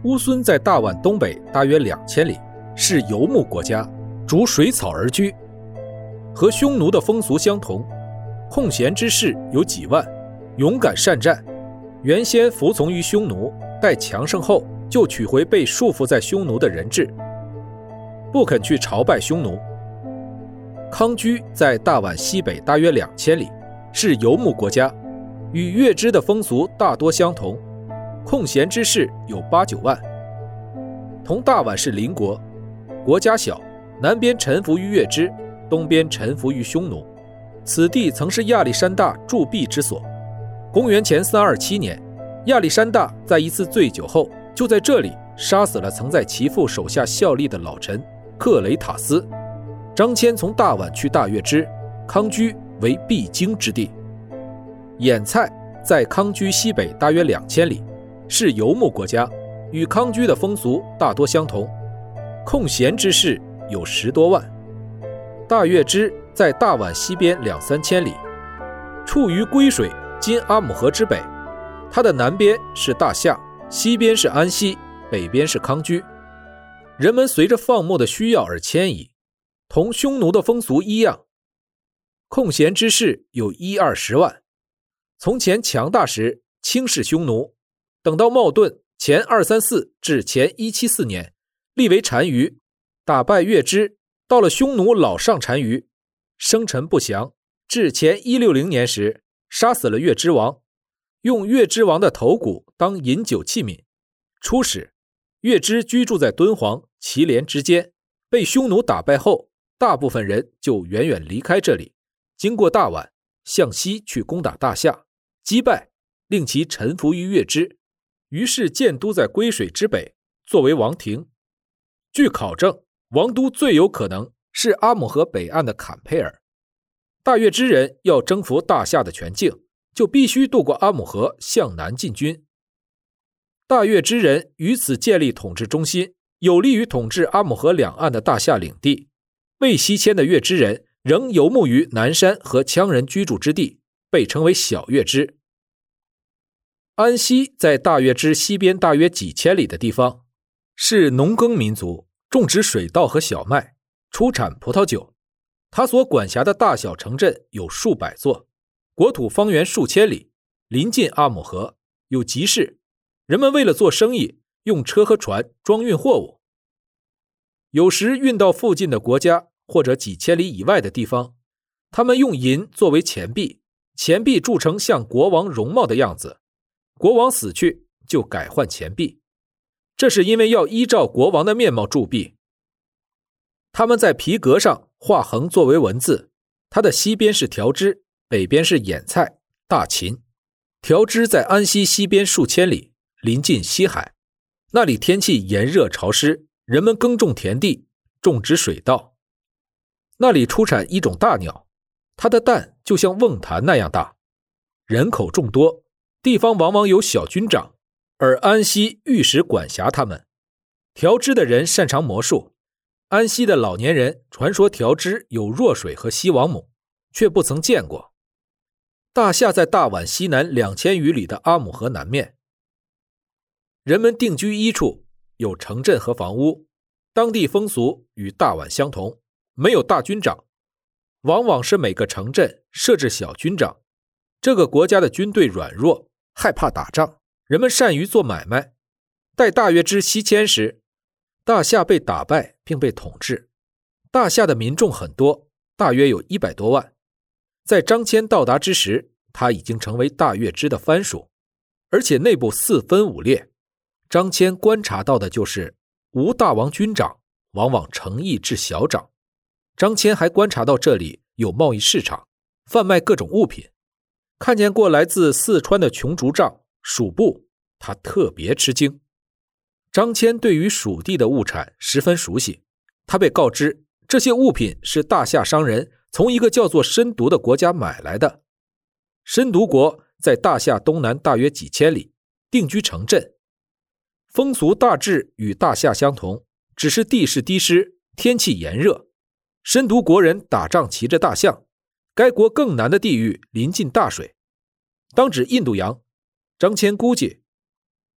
乌孙在大宛东北大约2000里，是游牧国家，逐水草而居。和匈奴的风俗相同，空闲之士有几万，勇敢善战。原先服从于匈奴，待强盛后就取回被束缚在匈奴的人质，不肯去朝拜匈奴。康居在大宛西北大约2000里，是游牧国家，与月支的风俗大多相同，空闲之士有8、9万。同大宛是邻国，国家小，南边臣服于月支，东边臣服于匈奴。此地曾是亚历山大铸币之所。公元前327年，亚历山大在一次醉酒后，就在这里杀死了曾在其父手下效力的老臣克雷塔斯。张骞从大宛去大月支，康居为必经之地。兖蔡在康居西北大约2000里，是游牧国家，与康居的风俗大多相同，空闲之士有10多万。大月支在大宛西边2、3千里，处于归水今阿姆河之北，它的南边是大夏，西边是安息，北边是康居。人们随着放牧的需要而迁移，同匈奴的风俗一样。空闲之士有1、20万。从前强大时轻视匈奴，等到冒顿前234至前174年，立为单于，打败月支，到了匈奴老上单于，生辰不详，至前160年时，杀死了月支王，用月支王的头骨当饮酒器皿。初始，月支居住在敦煌、祁连之间，被匈奴打败后，大部分人就远远离开这里，经过大宛，向西去攻打大夏，击败，令其臣服于月支，于是建都在归水之北，作为王庭。据考证，王都最有可能是阿姆河北岸的坎佩尔。大月支人要征服大夏的全境，就必须渡过阿姆河向南进军。大月支人于此建立统治中心，有利于统治阿姆河两岸的大夏领地。未西迁的月支人仍游牧于南山和羌人居住之地，被称为小月支。安息在大月支西边大约几千里的地方，是农耕民族，种植水稻和小麦，出产葡萄酒。他所管辖的大小城镇有数百座，国土方圆数千里，临近阿姆河，有集市。人们为了做生意，用车和船装运货物，有时运到附近的国家或者几千里以外的地方。他们用银作为钱币，钱币铸成像国王容貌的样子，国王死去就改换钱币，这是因为要依照国王的面貌铸币。他们在皮革上画横作为文字，它的西边是条支，北边是兖蔡、大秦。条支在安息西边数千里，临近西海，那里天气炎热潮湿，人们耕种田地，种植水稻。那里出产一种大鸟，它的蛋就像瓮坛那样大。人口众多，地方往往有小军长，而安息御史管辖他们。条支的人擅长魔术，安息的老年人传说条支有弱水和西王母，却不曾见过。大夏在大宛西南2000余里的阿姆河南面，人们定居一处，有城镇和房屋，当地风俗与大宛相同，没有大军长，往往是每个城镇设置小军长。这个国家的军队软弱，害怕打仗，人们善于做买卖。待大月支西迁时，大夏被打败并被统治。大夏的民众很多，大约有100多万。在张骞到达之时，他已经成为大月支的藩属，而且内部4分5裂。张骞观察到的就是吴大王军长往往承邑至小长。张骞还观察到这里有贸易市场，贩卖各种物品。看见过来自四川的琼竹杖、蜀布，他特别吃惊。张骞对于蜀地的物产十分熟悉，他被告知这些物品是大夏商人从一个叫做申毒的国家买来的。申毒国在大夏东南大约几千里，定居城镇，风俗大致与大夏相同，只是地势低湿，天气炎热。申毒国人打仗骑着大象，该国更南的地域临近大水，当指印度洋。张骞估计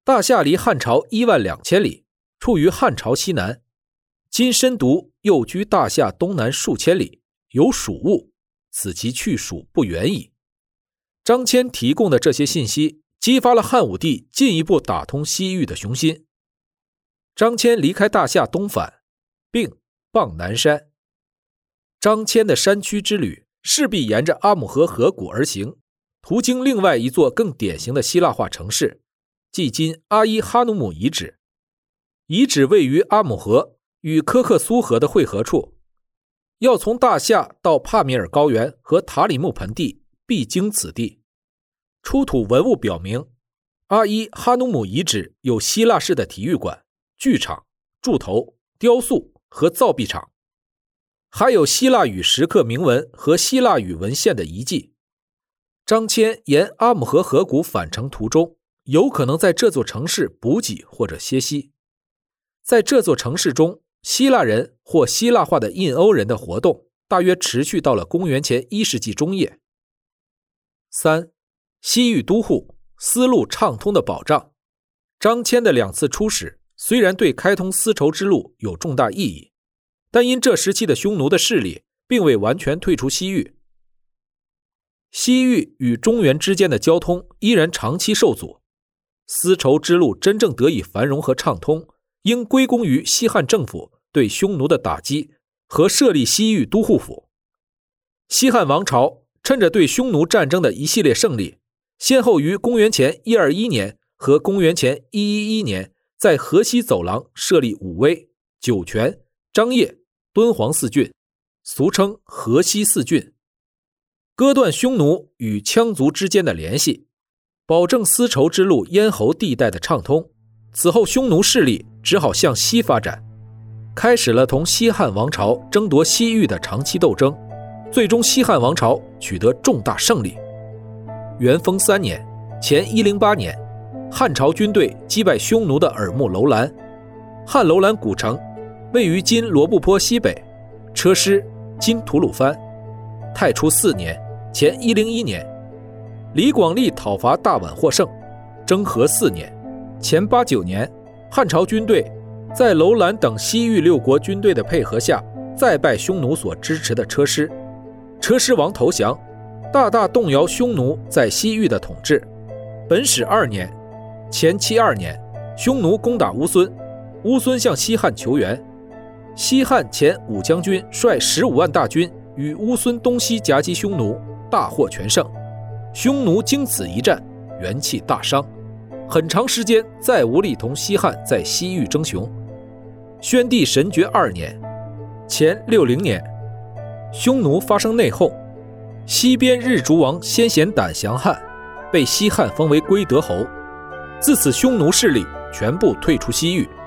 大夏离汉朝12000里，处于汉朝西南。今申毒又居大夏东南数千里，有蜀物，此其去蜀不远矣。张骞提供的这些信息，激发了汉武帝进一步打通西域的雄心。张骞离开大夏东返，并傍南山。张骞的山区之旅势必沿着阿姆河河谷而行，途经另外一座更典型的希腊化城市，即今阿伊哈努姆遗址。遗址位于阿姆河与科克苏河的汇合处，要从大夏到帕米尔高原和塔里木盆地必经此地。出土文物表明，阿伊哈努姆遗址有希腊式的体育馆、剧场、柱头、雕塑和造币厂，还有希腊语石刻铭文和希腊语文献的遗迹。张骞沿阿姆河河谷返程途中，有可能在这座城市补给或者歇息。在这座城市中，希腊人或希腊化的印欧人的活动大约持续到了公元前1世纪中叶。3. 西域都护，丝路畅通的保障。张骞的2次出使虽然对开通丝绸之路有重大意义，但因这时期的匈奴的势力并未完全退出西域，西域与中原之间的交通依然长期受阻。丝绸之路真正得以繁荣和畅通，应归功于西汉政府对匈奴的打击和设立西域都护府。西汉王朝趁着对匈奴战争的一系列胜利，先后于公元前121年和公元前111年在河西走廊设立武威、酒泉、张掖、敦煌4郡，俗称河西4郡，割断匈奴与羌族之间的联系，保证丝绸之路咽喉地带的畅通。此后匈奴势力只好向西发展，开始了同西汉王朝争夺西域的长期斗争，最终西汉王朝取得重大胜利。元丰3年前108年，汉朝军队击败匈奴的耳目楼兰。汉楼兰古城位于今罗布泊西北，车师今吐鲁番。太初4年前101年，李广利讨伐大宛获胜。征和4年前89年，汉朝军队在楼兰等西域6国军队的配合下，再拜匈奴所支持的车师。车师王投降，大大动摇匈奴在西域的统治。本始2年前72年，匈奴攻打乌孙，乌孙向西汉求援。西汉前武将军率15万大军与乌孙东西夹击匈奴，大获全胜。匈奴经此一战，元气大伤，很长时间再无力同西汉在西域争雄。宣帝神爵2年前60年，匈奴发生内讧，西边日逐王先贤胆降汉，被西汉封为归德侯。自此匈奴势力全部退出西域。